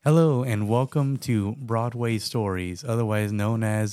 Hello and welcome to Broadway Stories, otherwise known as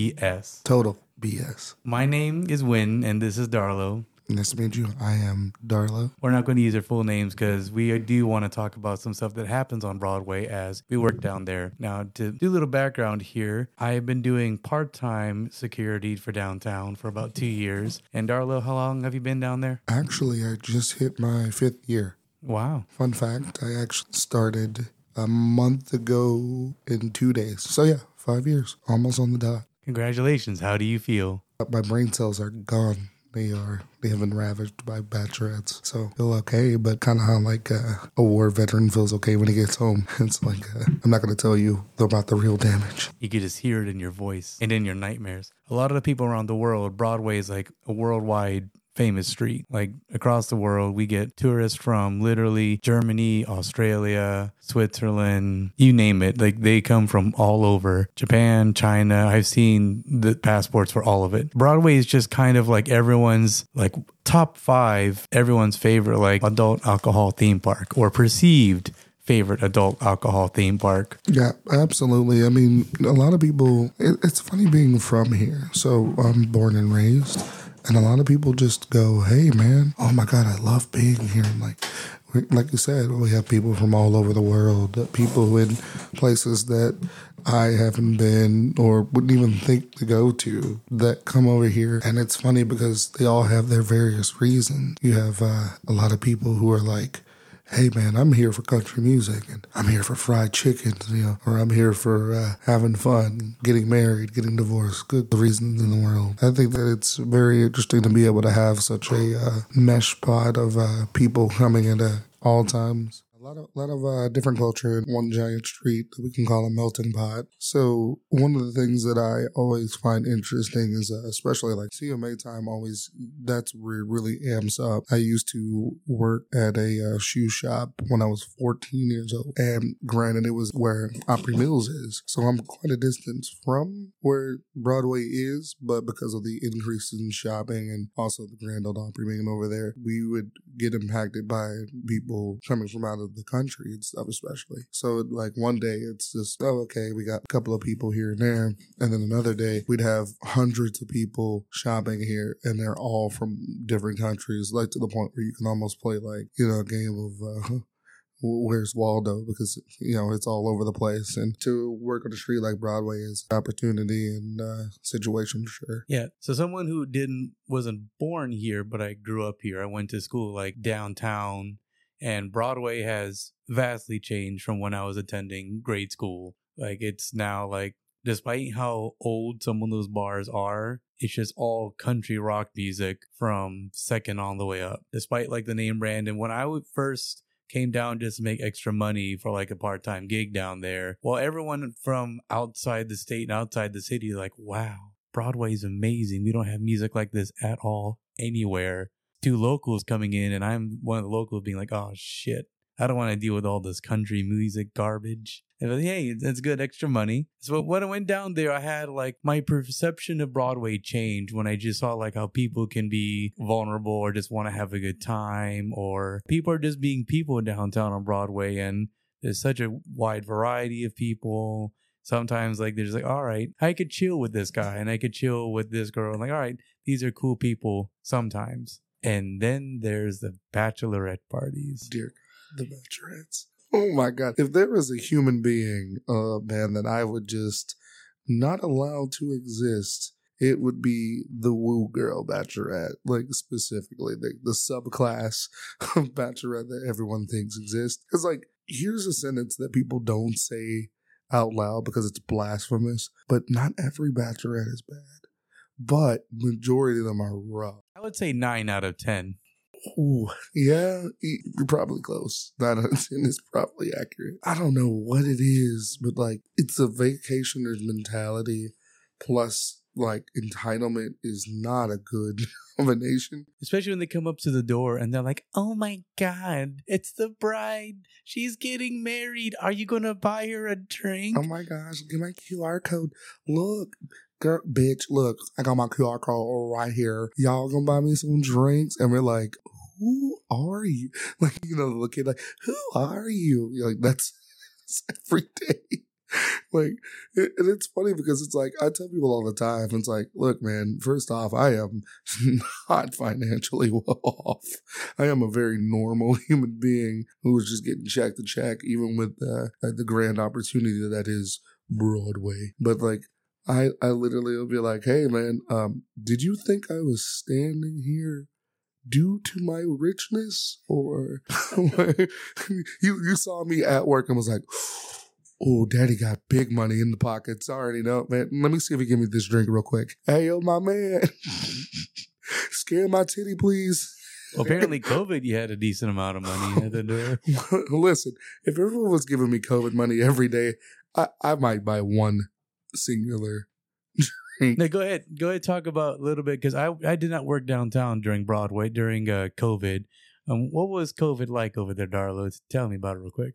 BS. Total BS. My name is Win and this is Darlo. Nice to meet you. I am Darlo. We're not going to use our full names because we do want to talk about some stuff that happens on Broadway as we work down there. Now, to do a little background here, I have been doing part-time security for downtown for about 2 years. And Darlo, how long have you been down there? Actually, I just hit my 5th year. Wow. Fun fact, I actually started a month ago in 2 days. So yeah, 5 years, almost on the dot. Congratulations. How do you feel? My brain cells are gone. They have been ravaged by bachelorettes. So feel okay, but kind of how like a war veteran feels okay when he gets home. It's like, I'm not going to tell you about the real damage. You could just hear it in your voice and in your nightmares. A lot of the people around the world, Broadway is like a worldwide famous street. Like across the world, we get tourists from literally Germany, Australia, Switzerland, you name it. Like they come from all over. Japan, China. I've seen the passports for all of it. Broadway is just kind of like everyone's like top 5, everyone's favorite like adult alcohol theme park or perceived favorite adult alcohol theme park. Yeah, absolutely. I mean, a lot of people, it's funny being from here. So I'm born and raised. And a lot of people just go, hey, man, oh, my God, I love being here. And like you said, we have people from all over the world, people in places that I haven't been or wouldn't even think to go to that come over here. And it's funny because they all have their various reasons. You have a lot of people who are like, hey, man, I'm here for country music, and I'm here for fried chicken, or I'm here for having fun, getting married, getting divorced, good reasons in the world. I think that it's very interesting to be able to have such a mesh pot of people coming in at all times. A lot of different culture in one giant street that we can call a melting pot. So one of the things that I always find interesting is especially like CMA time always, that's where it really amps up. I used to work at a shoe shop when I was 14 years old. And granted, it was where Opry Mills is. So I'm quite a distance from where Broadway is, but because of the increase in shopping and also the Grand Ole Opry being over there, we would get impacted by people coming from out of the country and stuff especially. So like one day it's just, oh, okay, we got a couple of people here and there. And then another day we'd have hundreds of people shopping here and they're all from different countries, like to the point where you can almost play like, a game of Where's Waldo, because, it's all over the place. And to work on a street like Broadway is an opportunity and situation for sure. Yeah. So someone who wasn't born here, but I grew up here. I went to school like downtown, and Broadway has vastly changed from when I was attending grade school. Like it's now like, despite how old some of those bars are, it's just all country rock music from second on the way up. Despite like the name brand. And when I would first came down just to make extra money for like a part-time gig down there, well, everyone from outside the state and outside the city like, wow, Broadway is amazing. We don't have music like this at all anywhere. 2 locals coming in and I'm one of the locals being like, oh shit, I don't want to deal with all this country music garbage. And like, hey, it's good extra money. So when I went down there, I had like my perception of Broadway changed when I just saw like how people can be vulnerable or just want to have a good time, or people are just being people downtown on Broadway. And there's such a wide variety of people. Sometimes like there's like, all right, I could chill with this guy and I could chill with this girl. And like, all right, these are cool people sometimes. And then there's the bachelorette parties. Dear God, the bachelorettes. Oh my God. If there was a human being, man, that I would just not allow to exist, it would be the woo girl bachelorette, like specifically the subclass of bachelorette that everyone thinks exists. Because like, here's a sentence that people don't say out loud because it's blasphemous, but not every bachelorette is bad. But majority of them are rough. I would say 9 out of 10. Ooh, yeah, you're probably close. 9 out of 10 is probably accurate. I don't know what it is, but like it's a vacationer's mentality plus like entitlement is not a good combination. Especially when they come up to the door and they're like, oh my God, it's the bride. She's getting married. Are you going to buy her a drink? Oh my gosh, get my QR code. Look. Girl, bitch, look, I got my QR code right here. Y'all gonna buy me some drinks? And we're like, who are you? Like, the kid like, who are you? You're like, that's every day. Like, and it's funny because it's like, I tell people all the time, it's like, look, man, first off, I am not financially well off. I am a very normal human being who is just getting check to check, even with the grand opportunity that is Broadway. But like, I literally will be like, hey, man, did you think I was standing here due to my richness? Or you saw me at work and was like, oh, daddy got big money in the pockets. I already know, man. Let me see if he give me this drink real quick. Hey, yo, my man. Scare my titty, please. Well, apparently COVID, you had a decent amount of money at the door. Listen, if everyone was giving me COVID money every day, I might buy one singular drink. No, go ahead. Go ahead, talk about a little bit, because I did not work downtown during Broadway, during COVID. What was COVID like over there, Darlo? Tell me about it real quick.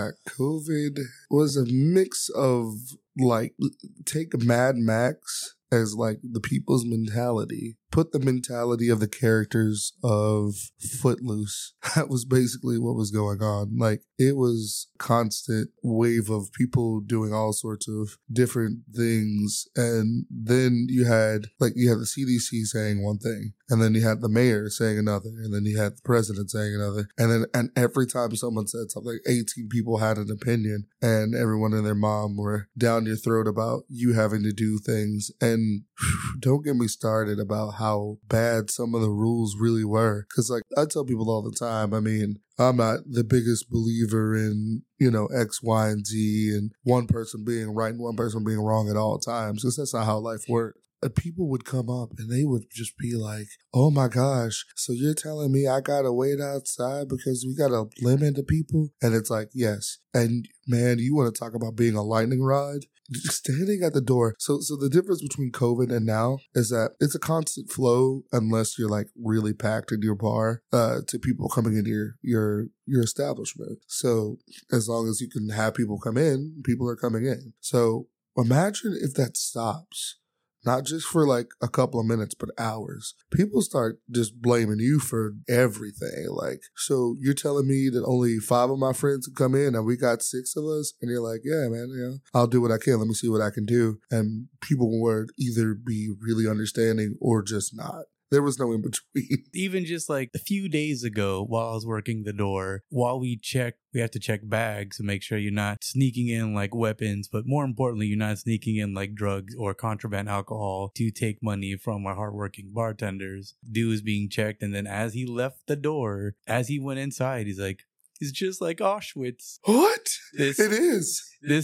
COVID was a mix of, like, take Mad Max as like the people's mentality, put the mentality of the characters of Footloose. That was basically what was going on. Like, it was constant wave of people doing all sorts of different things. And then you had the CDC saying one thing, and then you had the mayor saying another, and then you had the president saying another. And every time someone said something, 18 people had an opinion, and everyone and their mom were down your throat about you having to do things. And don't get me started about how bad some of the rules really were. Because, like, I tell people all the time, I mean, I'm not the biggest believer in, X, Y, and Z, and one person being right and one person being wrong at all times, because that's not how life works. People would come up and they would just be like, oh my gosh, so you're telling me I gotta wait outside because we got a limit of people? And it's like, yes. And man, you want to talk about being a lightning rod? Standing at the door. So the difference between COVID and now is that it's a constant flow unless you're like really packed in your bar to people coming into your establishment. So as long as you can have people come in, people are coming in. So imagine if that stops. Not just for like a couple of minutes, but hours. People start just blaming you for everything. Like, so you're telling me that only 5 of my friends can come in and we got 6 of us? And you're like, yeah, man, I'll do what I can. Let me see what I can do. And people would either be really understanding or just not. There was no in between. Even just like a few days ago, while I was working the door, while we have to check bags to make sure you're not sneaking in like weapons, but more importantly, you're not sneaking in like drugs or contraband alcohol to take money from our hardworking bartenders. Dude was being checked, and then as he left the door, as he went inside, he's like, it's just like Auschwitz. What? It is. This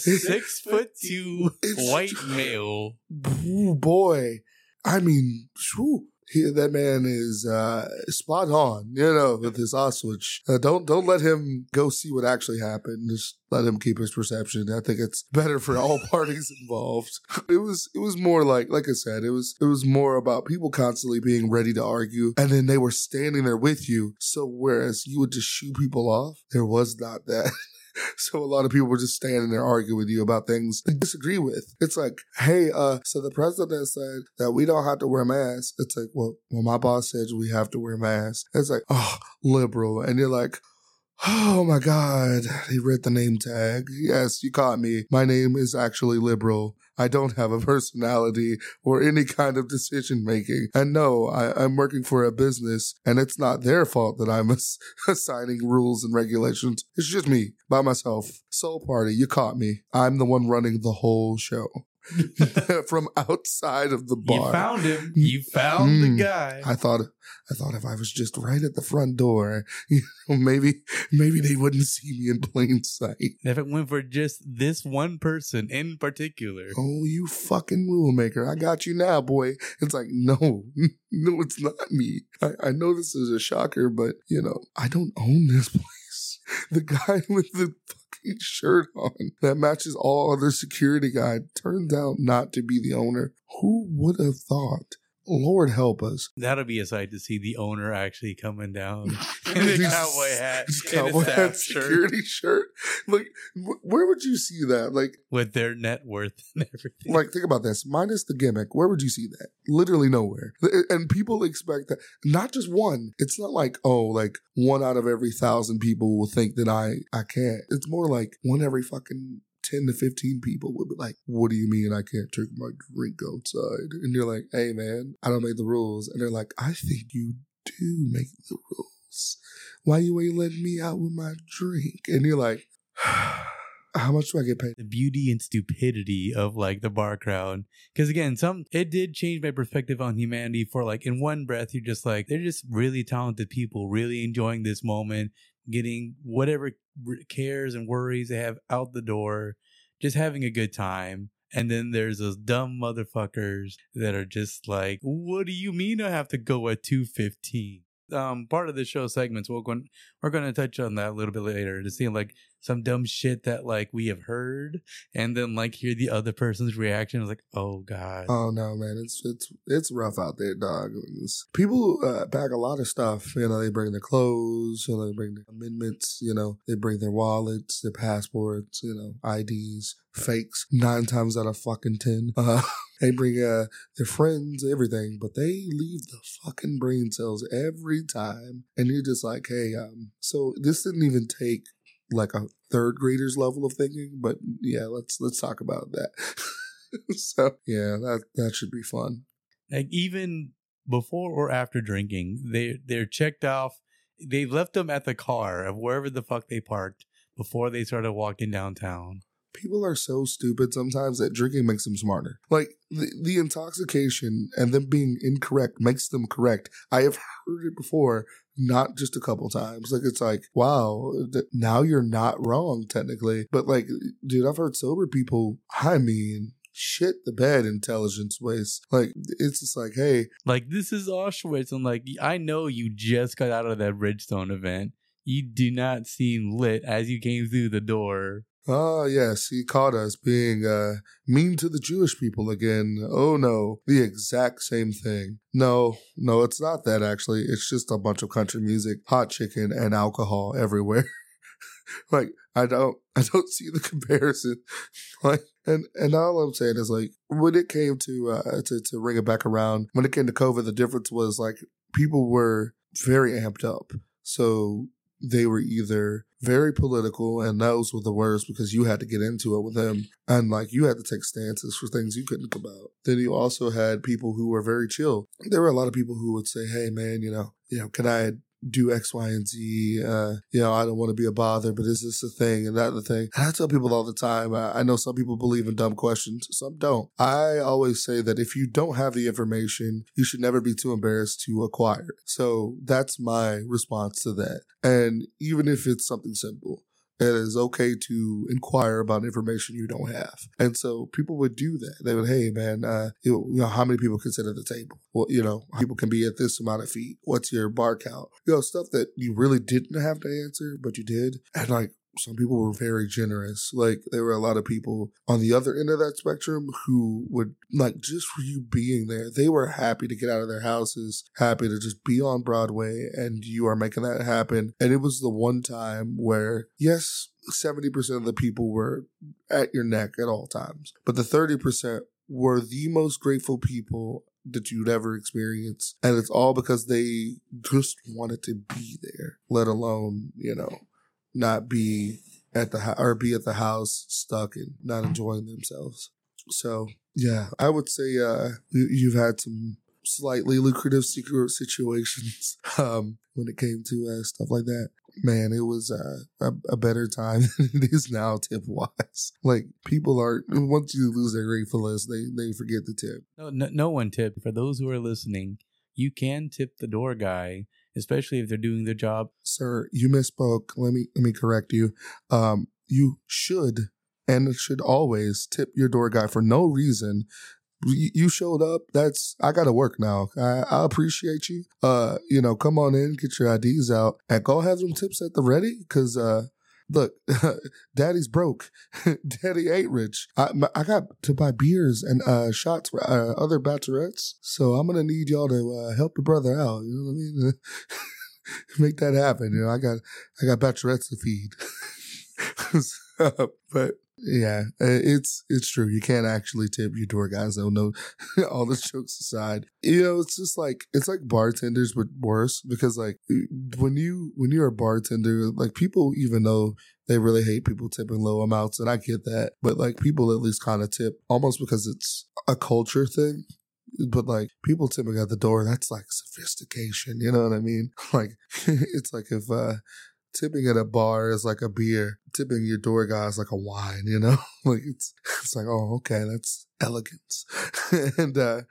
6'2" white male. Ooh, boy. I mean, whew. That man is spot on, with his Auschwitz. Don't let him go see what actually happened. Just let him keep his perception. I think it's better for all parties involved. It was more like I said, it was more about people constantly being ready to argue, and then they were standing there with you. So whereas you would just shoo people off, there was not that. So a lot of people were just standing there arguing with you about things they disagree with. It's like, hey, so the president said that we don't have to wear masks. It's like, well, my boss says we have to wear masks. It's like, oh, liberal. And you're like, oh my God, he read the name tag. Yes, you caught me. My name is actually liberal. I don't have a personality or any kind of decision making. And no, I'm working for a business, and it's not their fault that I'm assigning rules and regulations. It's just me, by myself. Soul party, you caught me. I'm the one running the whole show. From outside of the bar. You found him. You found the guy. I thought if I was just right at the front door, maybe they wouldn't see me in plain sight. If it went for just this one person in particular. Oh, you fucking rule maker. I got you now, boy. It's like, no, it's not me. I know this is a shocker, but, I don't own this place. The guy with the fucking shirt on that matches all other security guard turns out not to be the owner. Who would have thought? Lord help us. That'll be a sight to see the owner actually coming down in a cowboy hat, Cowboy hat, security shirt. Like, where would you see that? Like, with their net worth and everything. Like, think about this. Minus the gimmick, where would you see that? Literally nowhere. And people expect that. Not just one. It's not like, oh, like 1 out of every 1,000 people will think that I can't. It's more like 1 every fucking 10 to 15 people would be like, what do you mean I can't drink my drink outside? And you're like, hey man, I don't make the rules. And they're like, I think you do make the rules. Why you ain't letting me out with my drink? And you're like, how much do I get paid? The beauty and stupidity of like the bar crowd. Because again, it did change my perspective on humanity for like in one breath, you're just like, they're just really talented people, really enjoying this moment, getting whatever cares and worries they have out the door, just having a good time. And then there's those dumb motherfuckers that are just like, what do you mean I have to go at 2:15? Part of the show segments, we're going to touch on that a little bit later to see like some dumb shit that like we have heard, and then like hear the other person's reaction. It's like, oh god, oh no, man, it's rough out there, dog. People pack a lot of stuff. You know, they bring their clothes. You know, they bring their amendments. You know, they bring their wallets, their passports. You know, IDs, fakes. 9 times out of fucking 10. They bring their friends, everything, but they leave the fucking brain cells every time. And you're just like, hey, so this didn't even take like a 3rd grader's level of thinking, but yeah, let's talk about that. So yeah, that should be fun. Like even before or after drinking, they're checked off. They left them at the car of wherever the fuck they parked before they started walking downtown. People are so stupid sometimes that drinking makes them smarter. Like, the intoxication and them being incorrect makes them correct. I have heard it before, not just a couple times. Like, it's like, wow, now you're not wrong, technically. But, like, dude, I've heard sober people, I mean, shit the bed intelligence waste. Like, it's just like, hey. Like, this is Auschwitz. And, like, I know you just got out of that Bridgestone event. You do not seem lit as you came through the door. Oh, yes, he caught us being mean to the Jewish people again. Oh, no, the exact same thing. No, it's not that, actually. It's just a bunch of country music, hot chicken, and alcohol everywhere. Like, I don't see the comparison. Like, and all I'm saying is, like, when it came to ring it back around, when it came to COVID, the difference was, like, people were very amped up. So they were either very political, and those were the worst because you had to get into it with them, and like you had to take stances for things you couldn't come out. Then you also had people who were very chill. There were a lot of people who would say, "Hey, man, you know, can I do X, Y, and Z? You know, I don't want to be a bother, but is this a thing and that the thing?" And I tell people all the time, I know some people believe in dumb questions, some don't. I always say that if you don't have the information, you should never be too embarrassed to acquire it. So that's my response to that. And even if it's something simple, it is okay to inquire about information you don't have. And so people would do that. They would, hey, man, you know, how many people can sit at the table? Well, you know, people can be at this amount of feet. What's your bar count? You know, stuff that you really didn't have to answer, but you did. And like, some people were very generous. Like, there were a lot of people on the other end of that spectrum who would, like, just for you being there, they were happy to get out of their houses, happy to just be on Broadway, and you are making that happen. And it was the one time where, yes, 70% of the people were at your neck at all times, but the 30% were the most grateful people that you'd ever experience. And it's all because they just wanted to be there, let alone, you know, not be at the house stuck and not enjoying themselves. So yeah, I would say you've had some slightly lucrative secret situations when it came to stuff like that. Man, it was a better time than it is now, tip wise. Like, people are, once you lose their gratefulness, they forget the tip. No one tipped. For those who are listening, you can tip the door guy, especially if they're doing their job. Sir, you misspoke. Let me correct you. You should and should always tip your door guy for no reason. You showed up. I got to work now. I appreciate you. You know, come on in, get your IDs out, and go have them tips at the ready. Because look, daddy's broke. Daddy ain't rich. I got to buy beers and shots for other bachelorettes, so I'm gonna need y'all to help the brother out. You know what I mean? Make that happen. You know, I got bachelorettes to feed. But yeah, it's true. You can't actually tip your tour guys. Though, no, all the jokes aside, you know, it's just like it's like bartenders, but worse because like when you're a bartender, like people even though they really hate people tipping low amounts, and I get that, but like people at least kind of tip almost because it's a culture thing. But like people tipping at the door, that's like sophistication. You know what I mean? Like it's like if tipping at a bar is like a beer, tipping your door guy is like a wine, you know? Like it's like, oh, okay, that's elegance. And